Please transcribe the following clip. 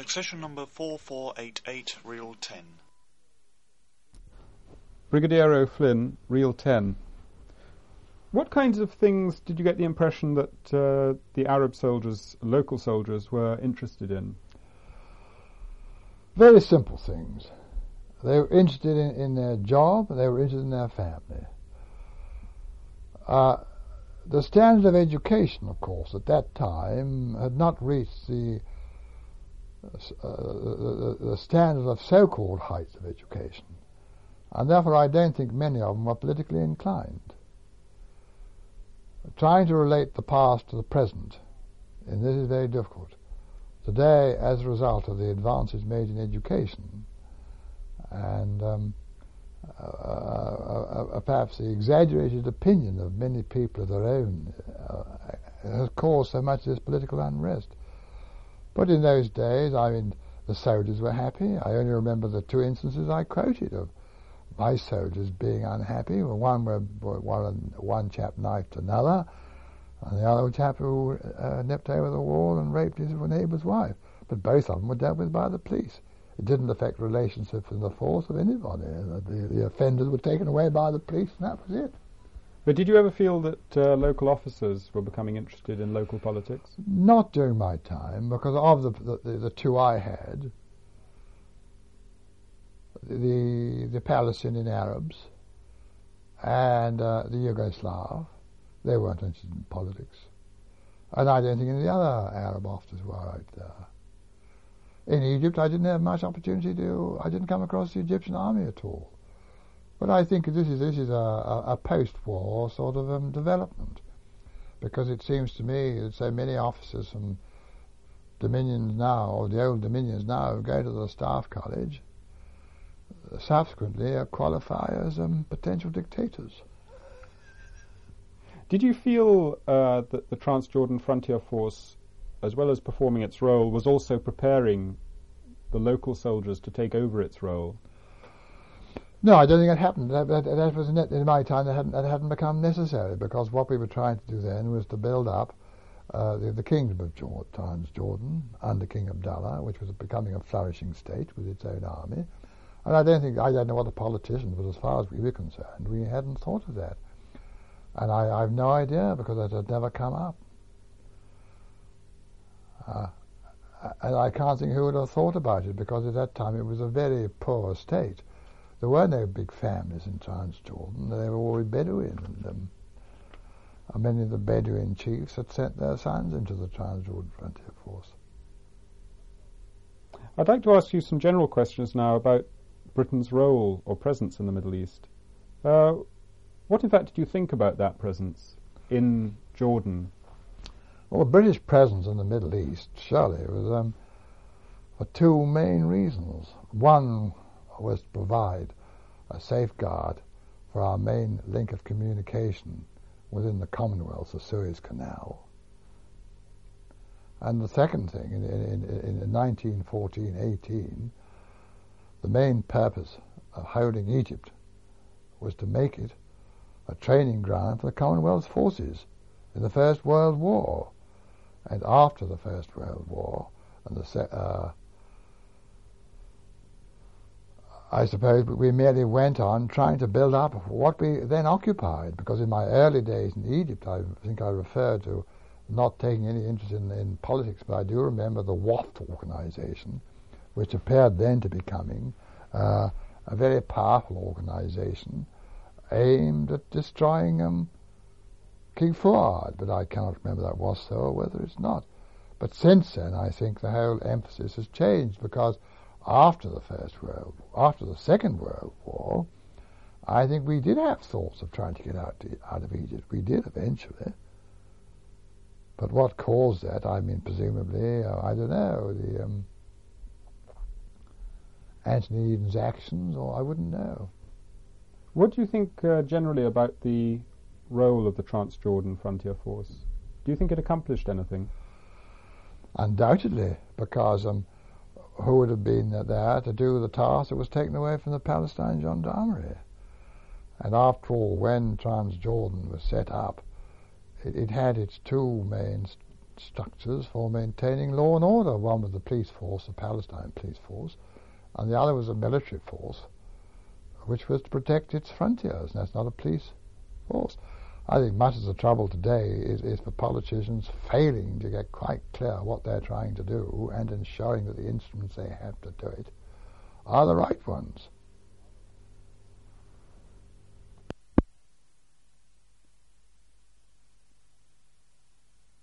Succession number 4488, reel 10. Brigadier O'Flynn, reel 10. What kinds of things did you get the impression that the Arab soldiers, local soldiers, were interested in? Very simple things. They were interested in their job, and they were interested in their family. The standard of education, of course, at that time had not reached the standard of so-called heights of education, and therefore I don't think many of them were politically inclined. Trying to relate the past to the present, and this is very difficult. Today, as a result of the advances made in education, and perhaps the exaggerated opinion of many people of their own has caused so much of this political unrest. But in those days, I mean, the soldiers were happy. I only remember the two instances I quoted of my soldiers being unhappy. One where one chap knifed another, and the other chap who nipped over the wall and raped his neighbour's wife. But both of them were dealt with by the police. It didn't affect relationships in the force of anybody. The offenders were taken away by the police, and that was it. But did you ever feel that local officers were becoming interested in local politics? Not during my time, because of the two I had, the Palestinian Arabs and the Yugoslav, they weren't interested in politics. And I don't think any of the other Arab officers were out there. In Egypt, I didn't have much opportunity I didn't come across the Egyptian army at all. But I think this is a post-war sort of development, because it seems to me that so many officers from Dominions now, or the old Dominions now, go to the Staff College, subsequently qualify as potential dictators. Did you feel that the Transjordan Frontier Force, as well as performing its role, was also preparing the local soldiers to take over its role? No, I don't think it happened. That was in my time. That hadn't become necessary, because what we were trying to do then was to build up the kingdom of Transjordan under King Abdullah, which was becoming a flourishing state with its own army. And I don't know what the politicians, but as far as we were concerned, we hadn't thought of that. And I have no idea, because it had never come up. And I can't think who would have thought about it, because at that time it was a very poor state. There were no big families in Transjordan. They were all Bedouin, and many of the Bedouin chiefs had sent their sons into the Transjordan Frontier Force. I'd like to ask you some general questions now about Britain's role or presence in the Middle East. What, in fact, did you think about that presence in Jordan? Well, the British presence in the Middle East, surely, was for two main reasons. One was to provide a safeguard for our main link of communication within the Commonwealth, the Suez Canal. And the second thing, in 1914-18, the main purpose of holding Egypt was to make it a training ground for the Commonwealth's forces in the First World War. And after the First World War, and I suppose we merely went on trying to build up what we then occupied, because in my early days in Egypt, I think I referred to not taking any interest in politics, but I do remember the WAFT organization, which appeared then to becoming a very powerful organization aimed at destroying King Fuad, but I cannot remember that was so or whether it's not. But since then, I think the whole emphasis has changed, because after the Second World War, I think we did have thoughts of trying to get out of Egypt. We did eventually. But what caused that? I mean, presumably, I don't know, Anthony Eden's actions, or I wouldn't know. What do you think generally about the role of the Transjordan Frontier Force? Do you think it accomplished anything? Undoubtedly, because who would have been there to do the task that was taken away from the Palestine Gendarmerie? And after all, when Transjordan was set up, it had its two main structures for maintaining law and order. One was the police force, the Palestine police force, and the other was a military force, which was to protect its frontiers. And that's not a police force. I think much of the trouble today is for politicians failing to get quite clear what they're trying to do and ensuring that the instruments they have to do it are the right ones.